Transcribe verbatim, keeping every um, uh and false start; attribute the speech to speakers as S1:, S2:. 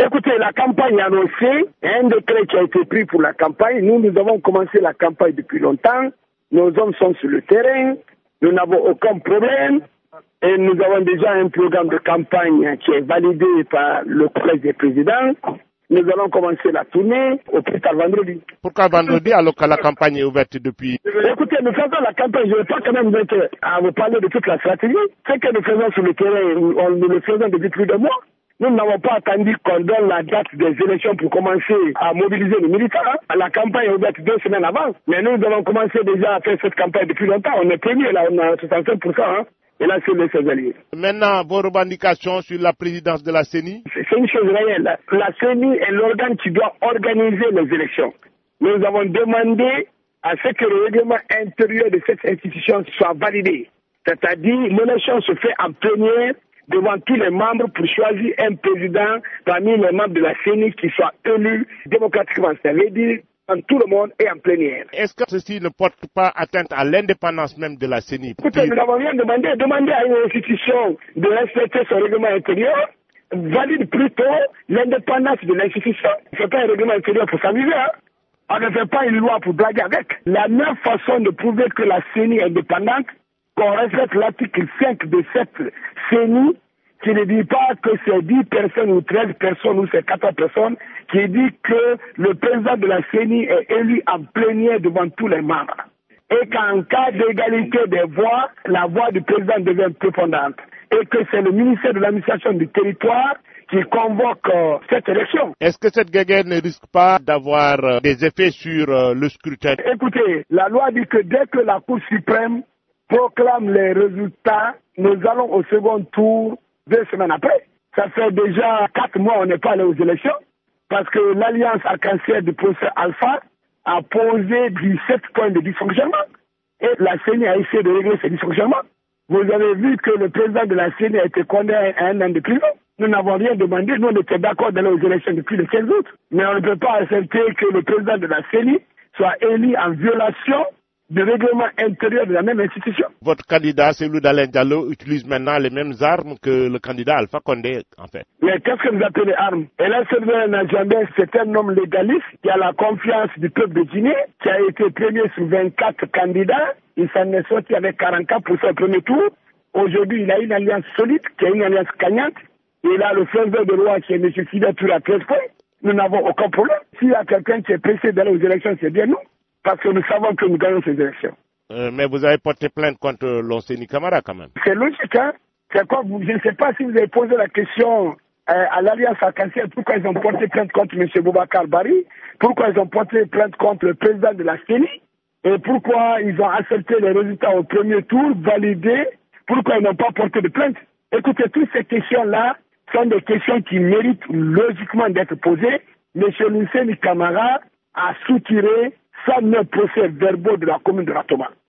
S1: Écoutez, la campagne est annoncée, un décret qui a été pris pour la campagne. Nous, nous avons commencé la campagne depuis longtemps. Nos hommes sont sur le terrain. Nous n'avons aucun problème. Et nous avons déjà un programme de campagne qui est validé par le collège des présidents. Nous allons commencer la tournée au plus tard vendredi.
S2: Pourquoi vendredi alors que la campagne est ouverte depuis?
S1: Écoutez, nous faisons la campagne. Je ne vais pas quand même mettre à vous parler de toute la stratégie. Ce que nous faisons sur le terrain, on, nous le faisons depuis plus de mois. Nous n'avons pas attendu qu'on donne la date des élections pour commencer à mobiliser les militants. La campagne est ouverte deux semaines avant. Mais nous avons commencé déjà à faire cette campagne depuis longtemps. On est premier là, on a soixante-cinq pour cent. Hein. Et là, c'est les alliés.
S2: Maintenant, vos revendications sur la présidence de la C E N I?
S1: C'est une chose réelle. La C E N I est l'organe qui doit organiser les élections. Nous avons demandé à ce que le règlement intérieur de cette institution soit validé. C'est-à-dire, l'élection se fait en plénière devant tous les membres pour choisir un président parmi les membres de la C E N I qui soit élu démocratiquement. C'est-à-dire, en tout le monde et en plénière.
S2: Est-ce que ceci ne porte pas atteinte à l'indépendance même de la C E N I?
S1: Écoutez, nous n'avons rien demandé. Demandez à une institution de respecter son règlement intérieur. Valide plutôt l'indépendance de l'institution. Ce n'est pas un règlement intérieur pour s'amuser. Hein. On ne fait pas une loi pour blaguer avec. La meilleure façon de prouver que la C E N I est indépendante, qu'on respecte l'article cinq de cette C E N I, qui ne dit pas que c'est dix personnes ou treize personnes ou c'est quatorze personnes, qui dit que le président de la C E N I est élu en plénière devant tous les membres. Et qu'en cas d'égalité des voix, la voix du président devient prépondérante. Et que c'est le ministère de l'administration du territoire qui convoque euh, cette élection.
S2: Est-ce que cette guerre ne risque pas d'avoir euh, des effets sur euh, le scrutin?
S1: Écoutez, la loi dit que dès que la Cour suprême proclame les résultats, nous allons au second tour deux semaines après. Ça fait déjà quatre mois qu'on n'est pas allé aux élections parce que l'Alliance arc-en-ciel du professeur Alpha a posé dix-sept points de dysfonctionnement et la C E N I a essayé de régler ces dysfonctionnements. Vous avez vu que le président de la C E N I a été condamné à un an de prison. Nous n'avons rien demandé, nous on était d'accord d'aller aux élections depuis le quinze août. Mais on ne peut pas accepter que le président de la C E N I soit élu en violation du règlement intérieur de la même institution.
S2: Votre candidat, celui d'Alain Diallo, utilise maintenant les mêmes armes que le candidat Alpha Condé, en fait.
S1: Mais qu'est-ce que vous appelez armes? Elle a servi un agenda, c'est un homme légaliste qui a la confiance du peuple de Guinée, qui a été premier sur vingt-quatre candidats. Il s'en est sorti avec quarante-quatre pour cent au premier tour. Aujourd'hui, il a une alliance solide, qui est une alliance gagnante. Il a le frère de roi qui est M. Fidel Touré à treize points. Nous n'avons aucun problème. S'il y a quelqu'un qui est pressé d'aller aux élections, c'est bien nous. Parce que nous savons que nous gagnons ces élections.
S2: Euh, mais vous avez porté plainte contre l'Onseni Camara quand même.
S1: C'est logique, hein. C'est quoi, vous, je ne sais pas si vous avez posé la question euh, à l'Alliance arc-en-ciel, pourquoi ils ont porté plainte contre M. Boubacar Bari, pourquoi ils ont porté plainte contre le président de la C E N I, et pourquoi ils ont accepté les résultats au premier tour, validés, pourquoi ils n'ont pas porté de plainte. Écoutez, toutes ces questions-là sont des questions qui méritent logiquement d'être posées. M. L'Onseni Camara a soutiré cent neuf procès verbaux de la commune de Ratoma.